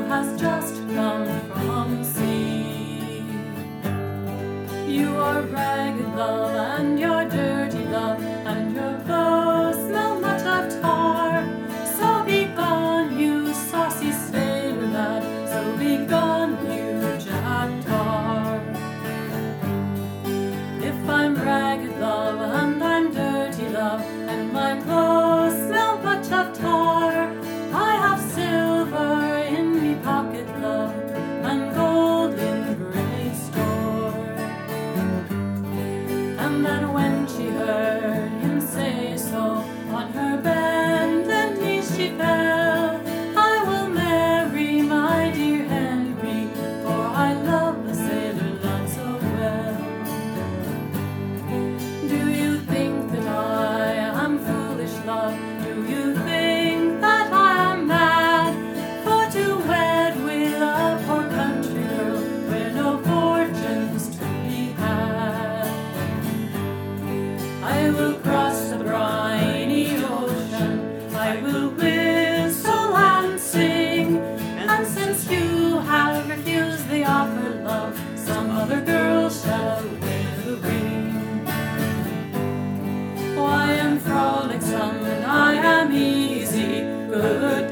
has just come from sea. You are ragged love, and you're dirty love, and your clothes smell much of tar. So be gone, you saucy sailor lad, so be gone, you Jack Tar. If I'm ragged love, and I'm dirty love, and my clothes smell much of tar, I have silver in me pocket, love, and gold in great store. And then when she heard him say so, on her bended knees she fell. I will marry my dear Henry, for I love the sailor lad so well. Do you think that I am foolish, love? Do you think that I am mad, for to wed with a poor country girl where no fortune's to be had? I will cross the briny ocean, I will whistle and sing, and since you have refused the offer, love, some other girl shall wear the ring. Oh, I am frolicsome and I am easy, good